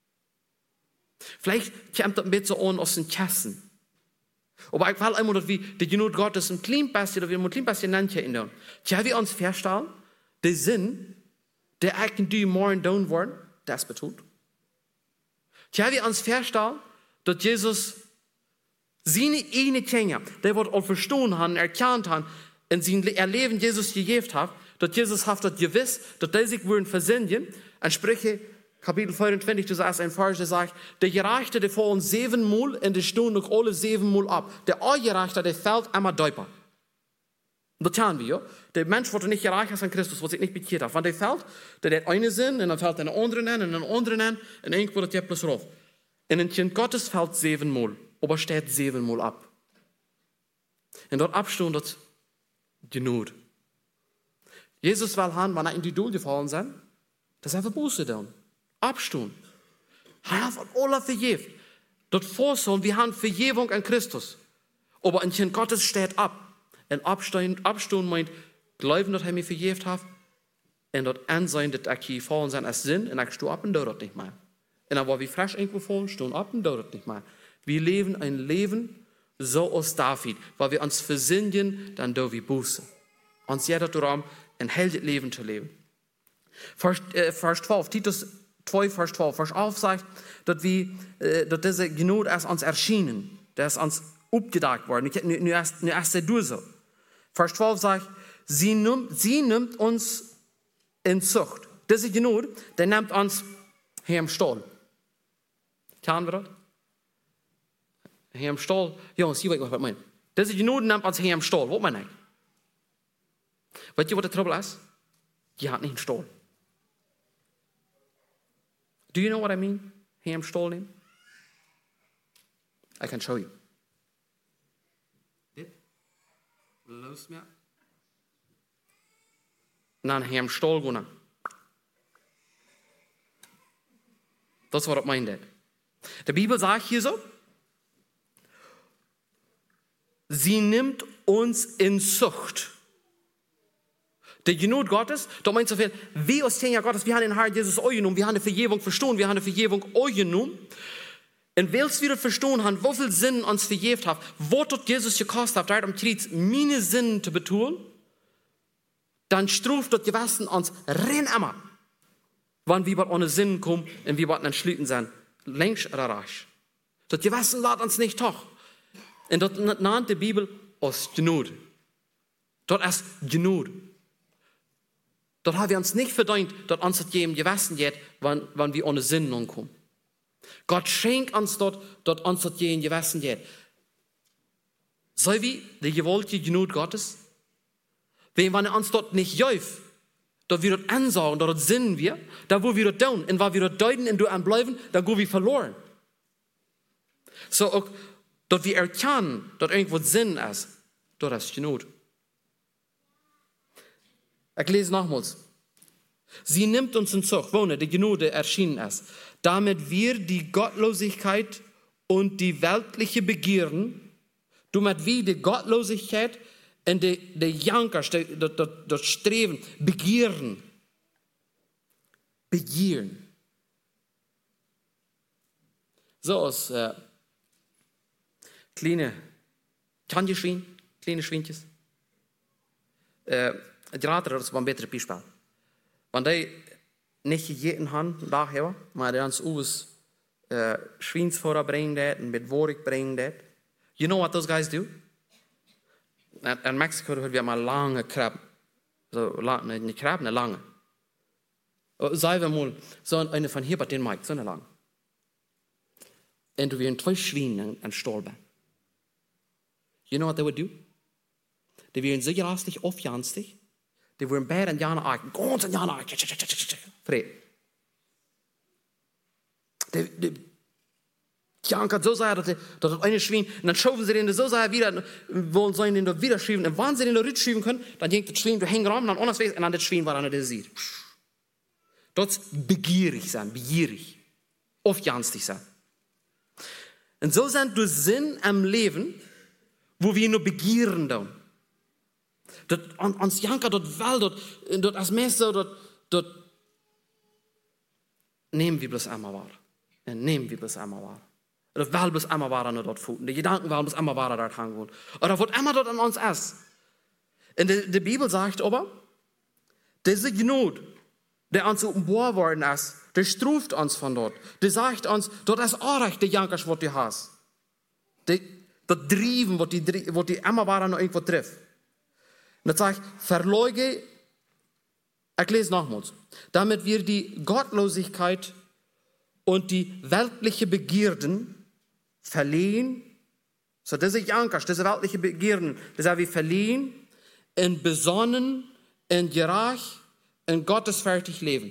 [SPEAKER 1] Vielleicht kommt das ein bisschen an aus den Kassen. Aber ich will einmal, dass wir die Gnade Gottes ein klein bisschen, oder wir ein klein bisschen nennen. Tja, wir uns feststellen, der Sinn, der eigentlich die morgen tun wollen, das ist betont. Tja, wir uns feststellen, dass Jesus seine eigenen Kinder, der wird auch verstanden haben, erkannt haben, in sein Leben Jesus gegeben hat, dass Jesus hat das gewiss, dass die sich würden versenden. Und Sprüche, Kapitel vierundzwanzig, du sagst ein Vers, der sagt, der Gerechte, der fallen siebenmal und der stehen noch alle siebenmal ab. Der Ungerechte, der fällt einmal däuper. Das tun wir, ja. Der Mensch wird nicht gerecht als an Christus, was sich nicht bekehrt hat. Wenn der fällt, der hat eine Sinn, und dann fällt der andere an, und der andere an, und irgendwo wird der plus rauf. Und ein Kind Gottes fällt siebenmal, aber steht siebenmal ab. Und dort abstehen, das Gnade. Jesus will haben, wenn er in die Duld gefallen sind, das ist einfach Buße dann. Abstehen. Er hat alle vergeben. Dort vorsollen, wir haben Vergebung an Christus. Aber ein Kind Gottes steht ab. Und Abstehen, Abstehen meint, glauben, dass er mir vergeben hat. Und dort ansehen, dass er hier fallen sind als Sinn. Und ich stehe ab und dauert nicht mehr. Und dann, wo wir frisch irgendwo fallen, stehen ab und dauert nicht mehr. Wir leben ein Leben so aus David. Weil wir uns versündigen, dann do wir Buße. Uns jeder darum, ein heldes Leben zu leben. Vers, äh, Vers zwölf, Titus zwei, Vers zwölf, Vers elf sagt, dass, wir, äh, dass diese Gnade erst uns erschienen, dass es uns aufgedacht worden. Nu erst, nu erst du so. Vers zwölf sagt, sie nimmt, sie nimmt uns in Zucht. Diese Gnade, der nimmt uns hier im Stall. Kennen wir das? Hier im Stall, ja, sie weiß, was ich meine. Diese Gnade nimmt uns hier im Stall. Was meine ich? Weißt du, was der Trouble ist? Die hat nicht einen Stall. Do you know what I mean? Hier im Stall nehmen? I can show you. Dit? Los mir. Und dann hier im Stall gehen. Das ist, was das meint. Die Bibel sagt hier so, sie nimmt uns in Zucht. Der Genut Gottes, da meint so viel, wie aus den Jahr Gottes, wir haben den Herrn Jesus euch genommen, wir haben eine Vergebung verstanden, wir haben eine Vergebung euch genommen. Und weil wir das verstanden haben, wie viel Sinn uns vergeben hat, was dort Jesus gekostet hat, dort am Kreuz, meine Sinn zu betonen, dann struft dort gewassen uns rein immer, wann wir bei ohne Sinn kommen und wir bei den Schlitten sind, längst oder rasch. Dort gewassen lässt uns nicht doch. Und dort nennt die Bibel aus Genut. Dort ist Genut. Dort haben wir uns nicht verdient, dort uns das jedem gewassen geht, wann, wann wir ohne Sinn ankommen. Gott schenkt uns dort, dort uns das jedem gewassen geht. So wie die gewollte Genut Gottes, wenn er uns dort nicht jäuft, dort wir dort ansagen, dort sinnen wir, da wo wir dort tun, und wo wir dort deuten und dort bleiben, da gehen wir verloren. So auch, dort wir erkennen, dort irgendwo Sinn ist, dort ist Genut. Ich lese nochmals. Sie nimmt uns in Zucht, wohne, die Gnade erschienen ist, damit wir die Gottlosigkeit und die weltliche Begierden, damit wir die Gottlosigkeit und die, die Jankers, das Streben, begieren. Begieren. So als äh, kleine Tandjeschwein, kleine Schwintjes. Äh, Ich rate, dat is wel een betere Beispiel. Want die niet gegeten haben, daher, maar die ons oes uh, Schweinsvoer brengen dat, en met woord brengen dat. You know what those guys do? In, in Mexico hebben we maar lange krabben. So, lang, niet krabben, een lange. Sagen wir mal, so eine von hier bei den Mike, so eine lang. Und du wären zwei Schweine an Stall bei. You know what they would do? Die wären so gerastig, aufjanstig. Die worden beide en jana uit. Ganz en jana uit. Fred. Die Jan kan zo zeggen dat, dat het eine Schwein, und dann schauen sie den so sagen wieder, wollen sie den da wieder schieben. Und wenn sie den da rüberschieben können, dann denkt das Schwein, du hängst ran, dann anders weg, und dann das Schwein, was er sieht. Das begierig sein, begierig. Aufjanstig sein. Und so sind du Sinn am Leben, wo wir nur begieren da. Dat ons janker, dat wel, dat, dat als mensen, dat, dat nemen we bloß einmal wahr. En nemen we bloß einmal wahr. Dat wel bloß einmal wahr aan dat voeten. De gedanken wel bloß einmal wahr aan dat hangen. Oder wat immer dat an uns ist. Und die, die Bibel sagt aber, diese Gnade, der uns offenbar worden ist, der struft uns von dort. Der sagt uns, dort ist auch recht, der Jankers, was du hast. Das Drieben, was die, was die immer wahr noch irgendwo trifft. Und das sagt, verleuge, ich lese nochmals, damit wir die Gottlosigkeit und die weltliche Begierden verlieren, so diese Jankers, diese weltliche Begierden, das wir verlieren, in besonnen, in gerecht, in gottesfertig leben.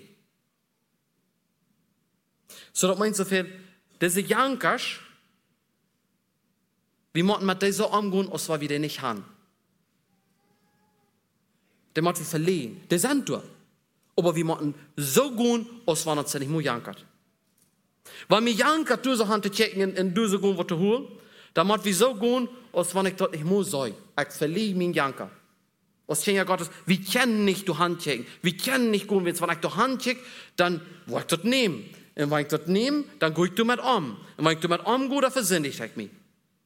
[SPEAKER 1] So das meint so viel, diese Jankers, wir müssen mit denen so umgehen, als wir die nicht haben. Die müssen wir verlieren. Die sind da. Aber wir müssen so gehen, als wir uns nicht mehr jankert. Wenn wir jankert, du so Hand zu checken und du so gehen, was zu holen, dann müssen wir so gehen, als wenn ich dort nicht mehr soll. Ich verliere meinen Janker. Als Kinder Gottes, wir können nicht durch Hand checken. Wir können nicht gehen, wenn ich durch Hand checke, dann will ich das nehmen. Und wenn ich das nehme, dann gehe ich damit um. Und wenn ich damit umgehe, dann versündige ich mich.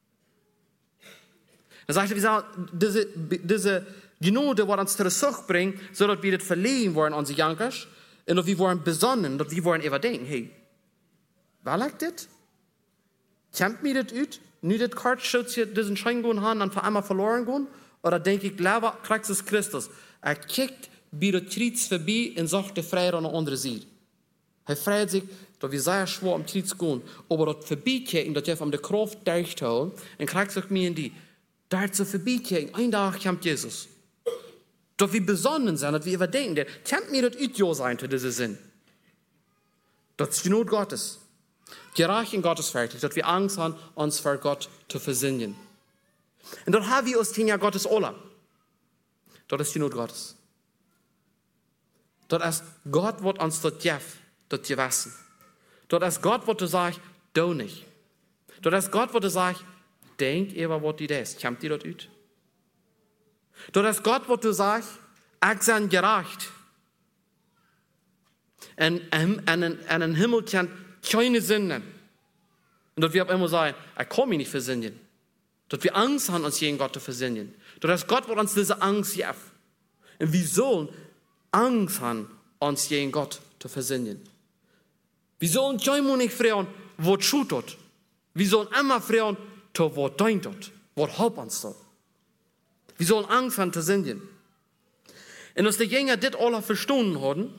[SPEAKER 1] Dann sagt er, wir sagen, diese, diese Gnade, die uns zurückbringen, so dass wir das verliehen wollen, unsere Jankers, und dass wir wollen besonnen, dass wir wollen überdenken, hey, was liegt das? Kämpft mir das aus? Nicht das Kartschutz hier, diesen Schein gehen haben, dann für einmal verloren gehen? Oder denke ich, glaube, Christus Christus. Er kickt bei der Kreuz vorbei und sagt, der Freier an der anderen Seite. Er freut sich, dass wir sehr schwer am Kreuz gehen, aber das vorbeikicken, dass wir an der Kraft durchhauen, und kriegt sich mir in die, da zu vorbeikicken, ein Tag kommt Jesus. Dass wir besonnen sind, dass wir überdenken, der kennt mir das Idiot sein, zu diesem Sinn. Das ist die Not Gottes. Gerecht in Gottes fertig, dass wir Angst haben, uns vor Gott zu versündigen. Und dort haben wir uns Kinder Gottes alle. Dort ist die Not Gottes. Dort ist Gott, wird uns dort geben, dort gewassen. Dort ist Gott, wo du sagst, du nicht. Dort ist Gott, wo du sagst, denk über, was die das, kommt die dort ut. Dort ist Gott, wo du sagst, ich bin gerecht. Und an den Himmel kann keine Sünden. Und dort wir immer sagen, ich kann mich nicht versündigen. Dort wir Angst haben, uns gegen Gott zu versündigen. Dort ist Gott, wo uns diese Angst gibt. Und wir sollen Angst haben, uns gegen Gott zu versündigen. Wir sollen keinem nicht fragen, was tut dort. Wir sollen immer fragen, was denkt dort, was hilft uns dort. Wir sollen Angst haben zu sündigen. Und als die Jünger das alle verstanden haben,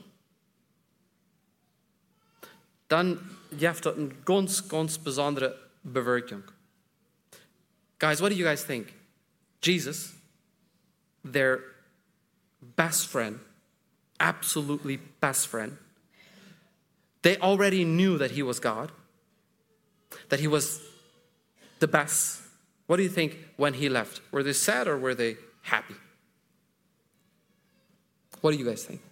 [SPEAKER 1] dann gibt das eine ganz, ganz besondere Bewirkung. Guys, what do you guys think? Jesus, their best friend, absolutely best friend, they already knew that he was God, that he was the best. What do you think when he left? Were they sad or were they happy? What do you guys think?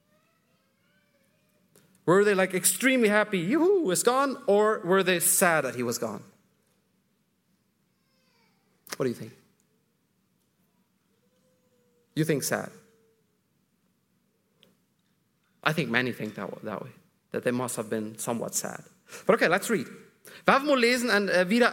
[SPEAKER 1] Were they like extremely happy, yoo-hoo, it's gone? Or were they sad that he was gone? What do you think? You think sad? I think many think that, that way, that they must have been somewhat sad. But okay, let's read. Wir haben mal lesen an, uh, wieder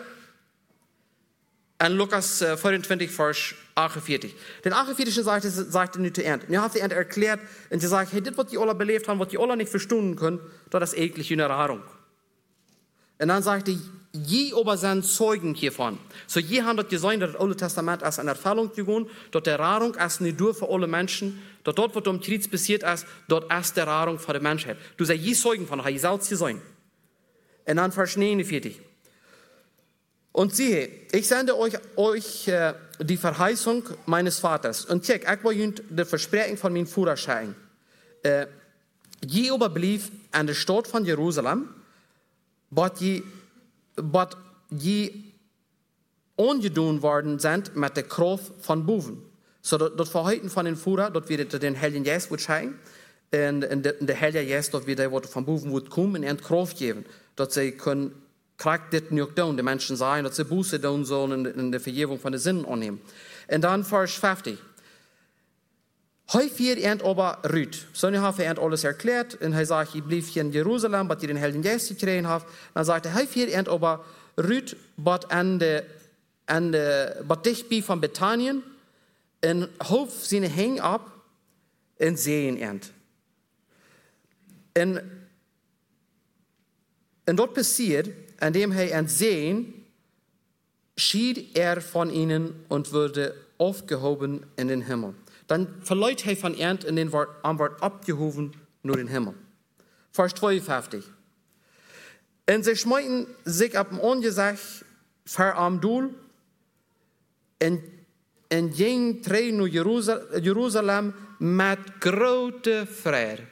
[SPEAKER 1] an Lukas uh, vierundzwanzig, Vers achtundvierzig. Den achtundvierzigsten Seite sagt er nicht zu Ernte. Und er hat die Ernte erklärt und sie sagt, hey, das, was die alle belebt haben, was die alle nicht verstehen können, das ist eigentlich eine Erfahrung. Und dann sagt er, je aber sind Zeugen hiervon. So je haben das gesehen, dass das Alte Testament als eine Erfahrung gegeben, dass der Erfahrung ist nicht nur für alle Menschen, dass dort, was um Krieg passiert ist, dort ist der Erfahrung für die Menschheit. Du sagst, je Zeugen von, je selbst gesehen. Und dann Vers neunundvierzig. Und siehe, ich sende euch, euch äh, die Verheißung meines Vaters. Und check, ich will euch die Versprechung von meinem Vater sagen. Äh, je aber blieb an der Stadt von Jerusalem, wat je, wat je ongedaan worden sind mit der Kraft von Boven. So, dat, dat Verhalten von den Vater, dort wird den Heiligen Geist wird scheinen. Und, und der Heilige Geist, dort wird der von Boven wird kommen und ihnen Kraft geben. Dass sie können Kriegt dit nicht tun, die Menschen sagen, dass sie Buße tun sollen in der Vergebung von den Sünden annehmen. Und dann Vers fünfzig. Häufig ernt aber Rüt. So hat er alles erklärt. Und er sagt, ich blieb hier in Jerusalem, was ihr den Heiligen Geist gekriegt habt. Dann sagt er, häufig ernt aber Rüt, was an der, an der, was dicht bei von Bethanien, und hof seine Häng ab und sehen ernt. Und, und dort passiert, indem er entsehen, schied er von ihnen und wurde aufgehoben in den Himmel. Dann verleiht er von ihnen in den Wort, am Wort abgehoben nur den Himmel. Vers zweiundfünfzig. Und sie schmeuten sich ab dem Angesicht vor am Duhl und, und gingen drei nach Jerusalem mit großer Freude.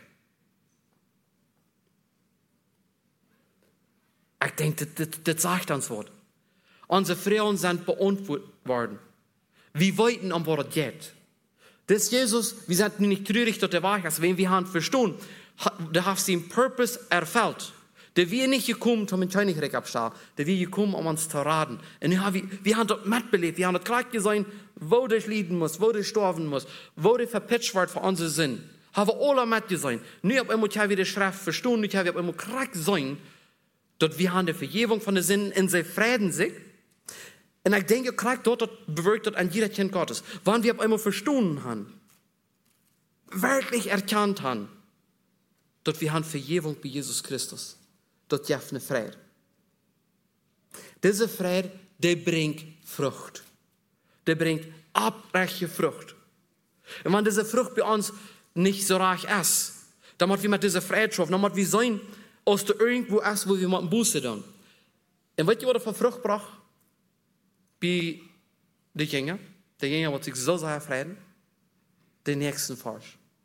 [SPEAKER 1] Ich denke, das, das, das sagt uns was. Unsere Frauen sind beantwortet worden. Wir wollten, um was es geht. Das Jesus, wir sind nicht traurig, dass er wahr ist. Wenn wir haben verstanden, der hat seinen Purpose erfüllt. Der wir nicht gekommen, um ein Königreich abzustellen. Der wir gekommen, um uns zu raten. Und wir, wir haben dort mitbelebt. Wir haben dort gleich gesehen, wo der leiden muss, wo der sterben muss, wo der verpitcht wird für unsere Sinn. Haben wir alle mitgesehen. Nicht, ob immer wieder Schrift verstanden, nicht, ob immer gleich sein. Dort wir haben die Vergebung von den Sinnen in sich Frieden sich. Und ich denke, gerade dort, dort bewirkt dort an jeder Kind Gottes. Wann wir auf einmal verstanden haben, wirklich erkannt haben, dort wir haben Vergebung bei Jesus Christus. Dort gibt eine Friede. Diese Friede, die bringt Frucht. Die bringt abreiche Frucht. Und wenn diese Frucht bei uns nicht so reich ist, dann müssen wir mit dieser Friede schaffen, dann müssen wir sein, als er irgendwo ist, wo wir mit dem Buße tun. Und weißt du, was er für Frucht braucht? Bei den Jüngern, die Jünger, die sich so sehr freuen, den nächsten Vers.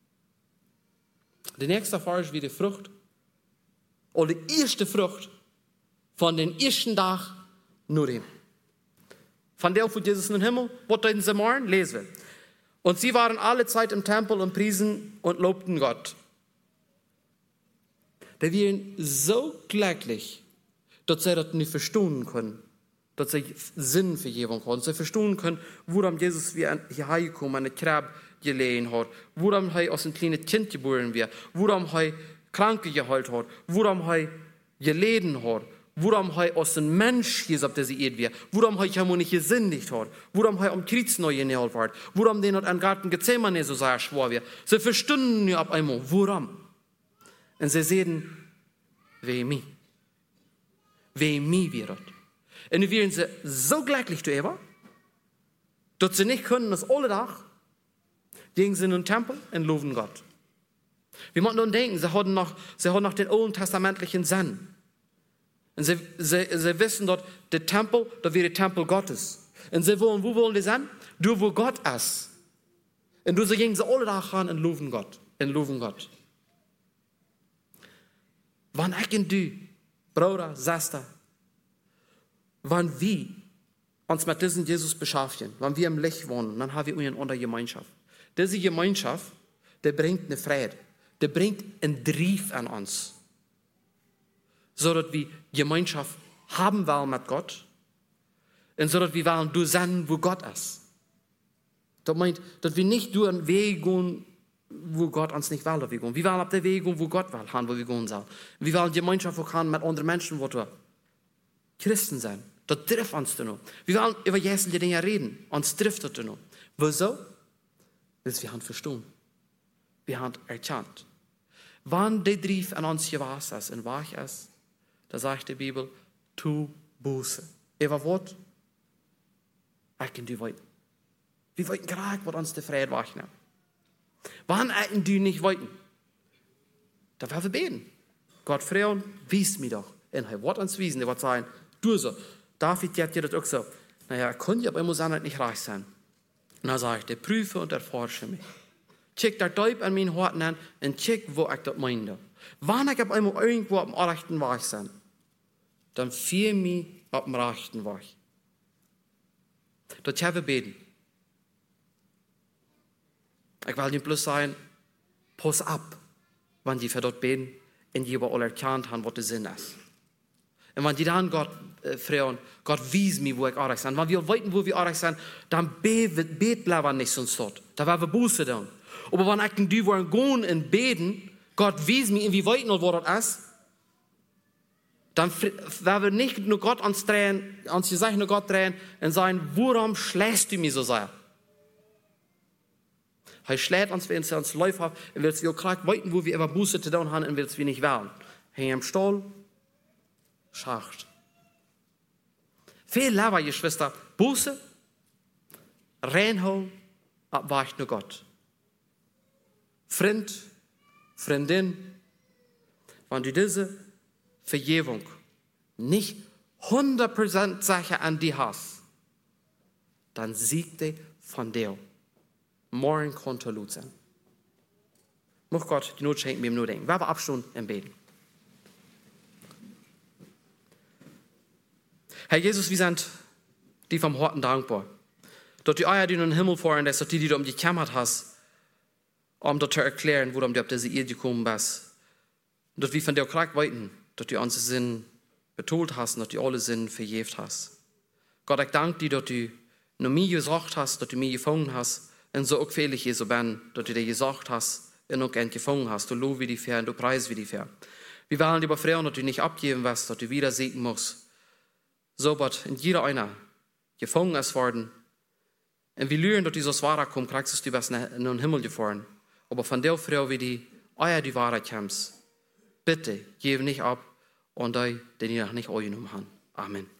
[SPEAKER 1] Der nächste Vers wie die Frucht, oder die erste Frucht von den ersten Tag nur ihm. Von der von Jesus in den Himmel, was da in sie morgen, lesen wir. Und sie waren alle Zeit im Tempel und priesen und lobten Gott. die wären so glücklich, dass sie das nicht verstehen können, dass sie Sinnvergebung haben, dass sie verstehen können, woran Jesus hierher gekommen an der Grab gelegen hat, woran er aus einem kleinen Kind geboren wird, woran er Kranke geheilt hat, woran er geleden hat, woran er aus einem Mensch gesagt, der sie ed wird, woran er ja nicht gesündigt hat, woran er am Kreuz neu genäht wird, woran den hat ein Garten Gethsemane so sehr schwor wird. Sie verstehen nur ab einmal, woran. Und sie sehen, weh mir. Weh mir wird das. Und dann werden sie so glücklich zu Eva, dass sie nicht können, dass alle Tag gehen sie in den Tempel und loben Gott. Wir müssen nun denken, sie haben noch, sie haben noch den alten testamentlichen Sinn. Und sie, sie, sie wissen dort, der Tempel, da wäre der Tempel Gottes. Und sie wollen, wo wollen die sein? Du, wo Gott ist. Und du, sie gehen sie alle Tag ran und loben Gott. Und loben Gott. Wann ich und du, Bruder, Schwester, wenn wir uns mit diesem Jesus beschäftigen, wenn wir im Licht wohnen, dann haben wir eine andere Gemeinschaft. Diese Gemeinschaft, die bringt eine Freude, die bringt einen Drive an uns. So dass wir Gemeinschaft haben wollen mit Gott und so dass wir wollen, du sein, wo Gott ist. Das meint, dass wir nicht durch einen Weg gehen, wo Gott uns nicht will, dass wir gehen. Wir wollen auf den Weg gehen, wo Gott will, wo wir gehen sollen. Wir wollen Gemeinschaft haben mit anderen Menschen, wo wir Christen sein. Das trifft uns noch. Wir wollen über Jesus die Dinge reden. Uns trifft das noch. Wieso? Weil wir haben verstanden. Wir haben erkannt. Wann der Drief an uns gewahr ist und wach ist, da sagt die Bibel, tu Buße. Über was? Ich kann die wollten. Wir wollten gerade, was uns die Freiheit wachnehmen. Wann ich die nicht wollten, da werden wir beten. Gott freuen, wies mir doch. Und er wird uns wiesen, er wird sagen, du so. David hat dir das auch so. Naja, kann ja, aber ich muss auch nicht reich sein. Und dann sage ich, der prüfe und erforsche mich. Check der Teub an meinen Horten an und check, wo ich das meine. Wann ich einmal irgendwo auf dem rechten Weg sein, dann fiel mich auf dem rechten Weg. Das haben wir beten. Ich will nicht bloß sagen, pass ab, wenn die für dort beten und die aber alle erkannt haben, was der Sinn ist. Und wenn die dann Gott äh, fragen, Gott wies mir, wo ich artig sein. Wenn wir weiten, wo wir artig sein, dann beten wir nicht sonst dort. Da werden wir Buße tun. Aber wenn ich die wollen gehen und beten, Gott wies mir, wie weiten wo das ist, dann werden wir nicht nur Gott ans drehen, ans Gesicht nur Gott drehen und sagen, warum schlägst du mich so sehr? Er schlägt uns, wenn er uns läuft hat, und will es auch gleich weiten, wo wir immer Buße zu tun haben, und will es wir nicht wählen. Hängen im Stall, schacht. Viel lieber, ihr Schwester, Buße, reinholen, abweicht nur Gott. Freund, Freundin, wenn du diese Vergebung nicht hundert Prozent Sache an die hast, dann siegt er von dir. Morgen konnte Lut sein. Möge Gott die Not schenken, mir nur denken. Wir haben Abstand im Beten. Herr Jesus, wir sind die vom Horten dankbar. Dort die Eier, die du in den Himmel fahren, dass die, die du um dich gekämmert hast, um dort zu erklären, worum du auf diese Erde gekommen bist. Und dort wir von dir krank weiten, dort du unsere Sinn betont hast, dort du alle Sinn verjäft hast. Gott, ich danke dir, dass du noch mir gesagt hast, dass du mir gefangen hast, und so auch fehlig hier so bin, dass du dir gesagt hast, und auch gefangen hast. Du lob wie die Fair und du preis wie die Fair. Wir wollen dir befreien, dass du nicht abgeben wirst, dass du wieder siegen musst. So, Gott, in jeder einer gefangen ist worden. Und wir lernen, dass dieses Wahrheit kommt, kriegst du was in den Himmel gefahren. Aber von der Frau, wie die euer die Wahrheit kommst, bitte, gib nicht ab und die, die noch nicht angenommen haben. Amen.